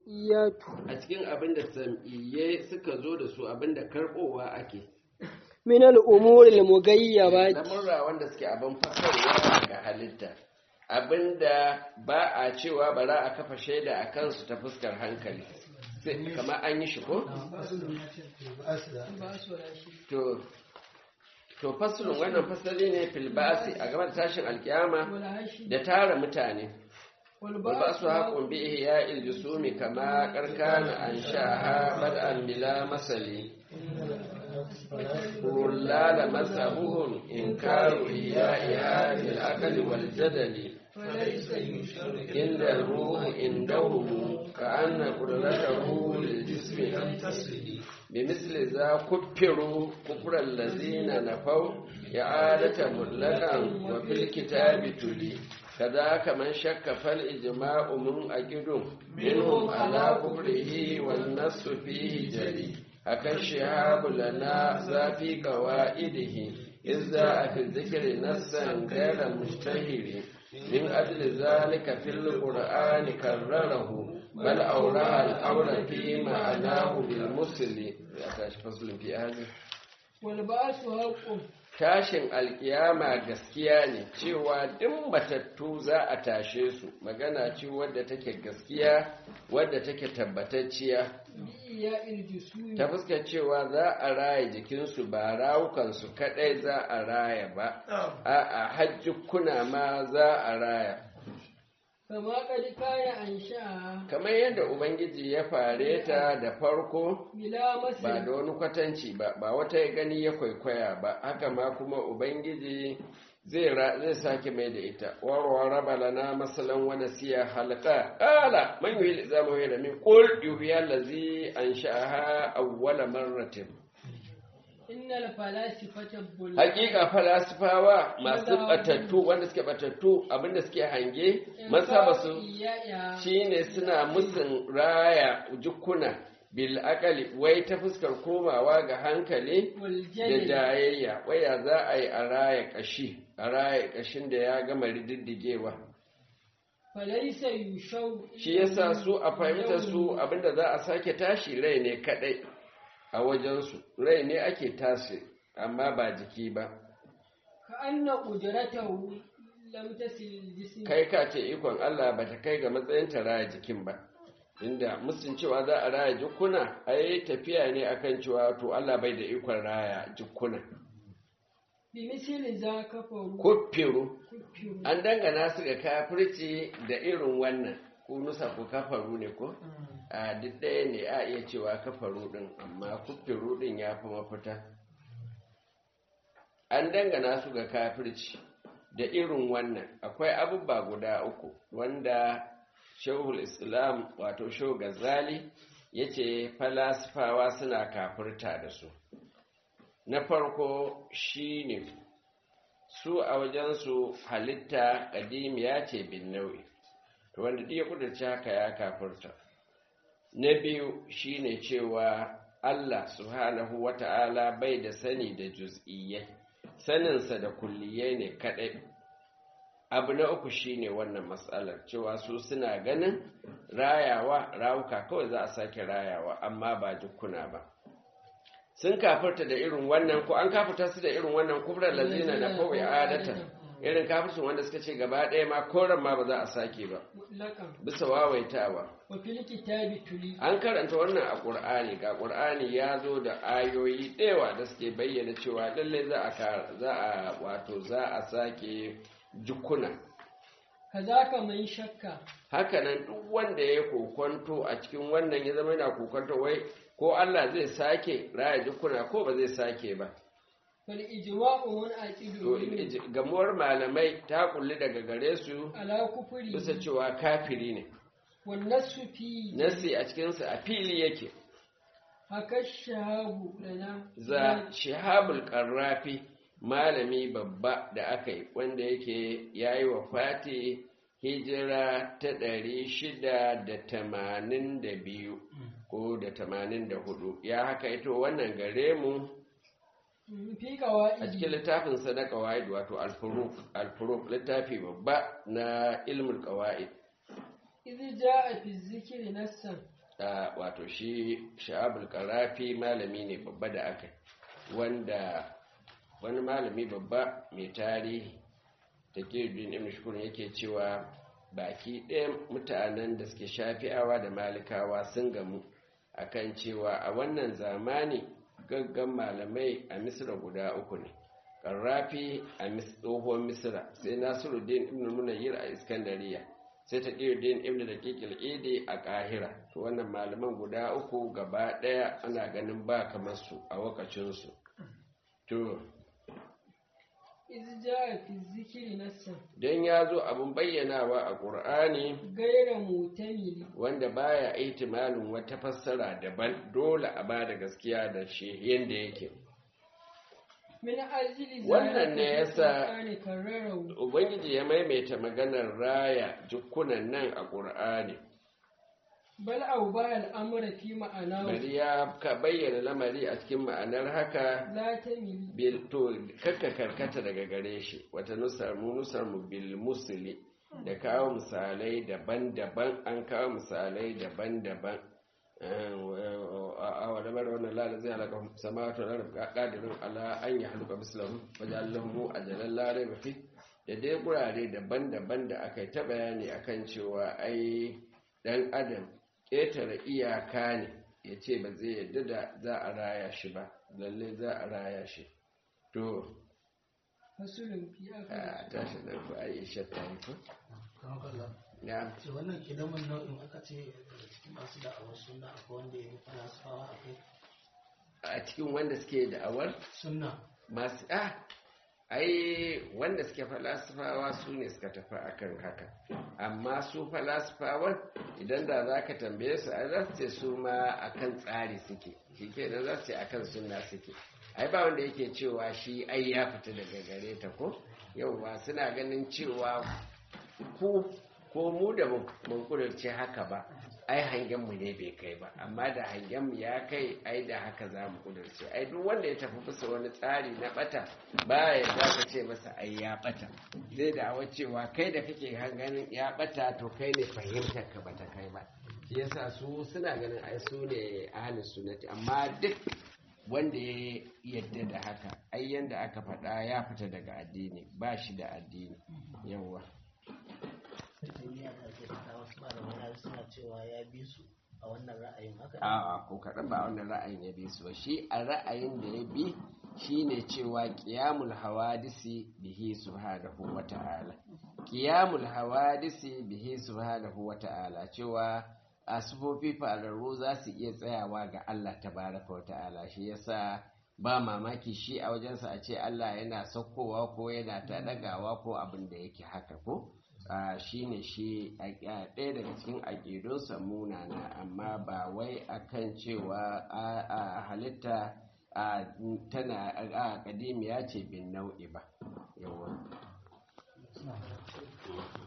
sam'iyatu a cikin abin da sam'iyye suka zo da su abin da karbowa ake min al'umuri al-mugayyabati lamurra wanda suke abin fasarwa ga halitta abinda ba a cewa ba za a kafa shaida a kansu ta fuskar hankali sai kamar an yi shi ko? to fasulun wannan fasali ne filbasi a game da tashin alkiyama da tara mutane walbasu haƙun bi ihya iljusumi kama karkana an sha'a bad'an bila masali kullala masabuhum inkaru ihya'iha bil aqli wal jadali إن الروح عندهم كأن قدرته للجسم لم تصل بمثل ذا كفروا كفر الذين نفوا إعادة مطلقا وفي الكتاب تلي كذاك من شك فالإجماع منعقد منهم على كفره والنص فيه جلي هكا الشهاب لنا ذا في قوائده إذ جاء في الذكر نصا غير مشتهر من أجل ذلك في القرآن كرره بل أورى الأمر في معناه بالمسل فصل في هذا والبعث حق tashin alkiyama gaskiya ne cewa duk matattu za a tashe su magana ce wadda take gaskiya wadda take tabbatacciya ta fuskar cewa za a raya jikinsu ba rawukansu kadai za a raya ba a hajjukuna ma za a raya kamar yadda ubangiji ya fare ta da farko ba da wani kwatanci ba wata ya gani ya kwaikwaya ba haka ma kuma ubangiji zai sake mai da ita warwa raba lana masalan wani siya halaka ƙala man yi zama yi da min ƙul yuhiya lazi an sha'aha awwala marratin hakika falasifawa masu batattu wanda suke batattu abinda suke hange masabasu shine suna musun raya jukuna bil akali wai ta fuskar komawa ga hankali da jayayya waya za a yi a raya kashin da ya gama rididdigewa shi yasa su a fahimtar su abinda za a sake tashi rai ne kadai a wajensu rai ne ake tashi amma ba jiki ba kai ka ce ikon Allah ba ta kai ga matsayin ta raya jikin ba inda musun cewa za a raya jikuna ai tafiya ne akan cewa to Allah bai da ikon raya jikuna kuffiru an dangana su ga kafirci da irin wannan ku nusa ku kafaru ne ko a duk ɗaya ne a iya cewa kafaru ɗin amma kuffiru ɗin ya fi mafita an dangana su ga kafirci da irin wannan akwai abubuwa guda uku wanda shehul islam wato shehu gazali ya ce falasifawa suna kafirta da su na farko shine su a wajensu halitta ƙadimiya ce bin nau'i wanda ɗaya kudurci haka ya kafirta na biyu shine cewa Allah subhanahu wata'ala bai da sani da juz'iyyai saninsa da kulliyai ne kaɗai abu na uku shine wannan matsalar cewa su suna ganin rawuka kawai za a sake rayawa amma ba jikuna ba sun kafirta da irin wannan ko an kafirta su da irin wannan kubrar lazina na kawai adatan irin kafircin wanda suka ce gaba ɗaya ma koren ma ba za a sake ba bisa wawaitawa an karanta wannan a ƙur'ani ga ƙur'ani ya zo da ayoyi ɗewa da suke bayyana cewa lallai za a sake jukuna haka nan duk wanda ya kokonto a cikin wannan ya zama yana kokonto wai ko Allah zai sake raya jukuna ko ba zai sake ba gamuwar malamai ta kulli daga gare su bisa cewa kafiri ne nasi a cikinsa a fili yake za shahabul karrafi malami babba da aka yi wanda yake yayi wa fati hijira ta 682 ko da 84 ya haka ito wannan gare mu a cikin littafinsa na ƙawa'id wato alfuruk littafi babba na ilmul ƙawa'id wato shi sha'abul karafi malami ne babba da aka wanda wani malami babba mai tarihi ta kirbin ibn shukurin yake cewa baki ɗaya mutanen da suke shafi'awa da malikawa sun gamu akan cewa a wannan zamani gaggan malamai a misra guda uku ne karrafi a tsohuwar misra sai nasiruddin ibn munayyir a iskandariya sai ta din ibn daqiqil idi a kahira to wannan malaman guda uku gaba ɗaya ana ganin ba kamar su a wakacinsu to izja fi zikiri nassa don ya zo abin bayyanawa a ƙur'ani gaira mutamili wanda baya ihtimalin wata fassara daban dole a ba da gaskiya da shi yadda yake min ajili wannan ne yasa Qur'ani karrarahu ubangiji ya maimaita maganar raya jukkunan nan a ƙur'ani bal au ba al'amura fi ma'ana bari ya ka bayyana lamari a cikin ma'anar haka la tamili bil to kakka karkata daga gare shi wata nusar mu bil musli da kawo misalai daban-daban an kawo misalai daban-daban a wadda bar wannan lalata zai halaka samatu na rubuka ƙadirin ala an yi haluka mislahu wajen lambu a jalar larai mafi da dai gurare daban-daban da aka yi ta bayani akan cewa ai dan adam ƙetare iyaka ne ya ce ba zai yadda da za a raya shi ba lalle za a raya shi to fasulun fi a aka tashi nan ku aisha ta yi ko ya ce wannan ilimin nau'in aka ce daga cikin masu da'awar sunna akwai wanda ya yi falasifawa a kai a cikin wanda suke da'awar sunna masu ai wanda suke falasifawa su ne suka tafi akan haka amma su falasifawan idan da za ka tambaye su ai za su ce su ma akan tsari suke shi ke da za su ce akan sunna suke ai ba wanda yake cewa shi ai ya fita daga gare ta ko yau ba suna ganin cewa ku ko mu da mun kudurce haka ba ai hangenmu ne bai kai ba amma da hangenmu ya kai ai da haka za mu kudurce ai duk wanda ya tafi bisa wani tsari na bata ba ya za ka ce masa ai ya bata zai da cewa kai da kake hanganin ya bata to kai ne fahimtar ka bata kai ba shi yasa su suna ganin ai su ne ahlus sunnati amma duk wanda ya yadda da haka ai yanda aka faɗa ya fita daga addini ba shi da addini yawwa taimiyya da ake faɗa wasu malamai har suna cewa ya bi su a wannan ra'ayin haka a'a ko kaɗan ba wannan ra'ayin ya bi su ba shi a ra'ayin da ya bi shine cewa qiyamul hawadisi bihi subhanahu wata'ala qiyamul hawadisi bihi subhanahu wata'ala cewa asufofi fararru za su iya tsayawa ga Allah tabaraka wata'ala shi yasa ba mamaki shi a wajensa a ce Allah yana saukowa ko yana ta dagawa ko abin da yake haka ko shi ne shi ɗaya daga cikin aƙidunsa munana amma ba wai akan cewa a halitta tana a ƙadimiya ce bin nau'i ba yawa